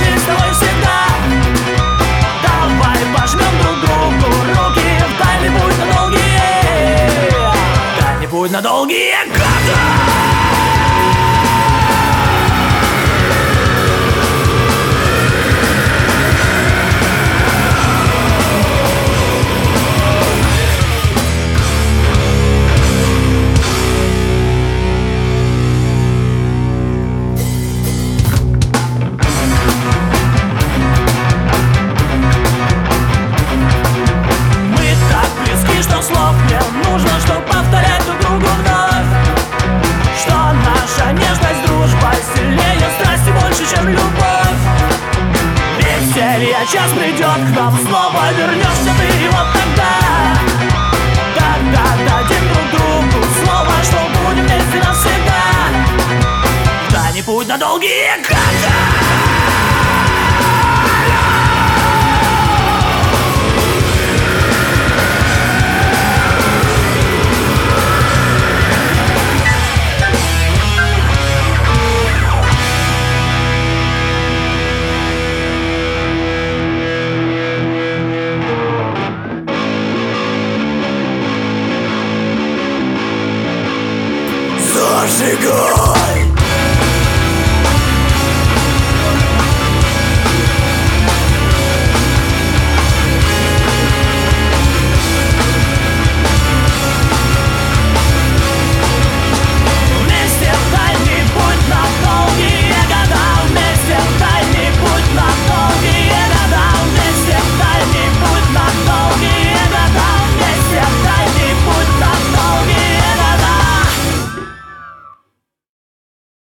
вместе с тобой всегда. Давай пожмем друг другу руки в дальний путь на долгие, дальний путь на долгие годы. Слов не нужно, чтоб повторять друг другу вновь, что наша нежность, дружба сильнее страсти, больше, чем любовь. Веселье час придет к нам, снова вернешься ты, и вот тогда дадим друг другу слово, что будем вместе навсегда. Да не путь на долгие годы. Зажигай!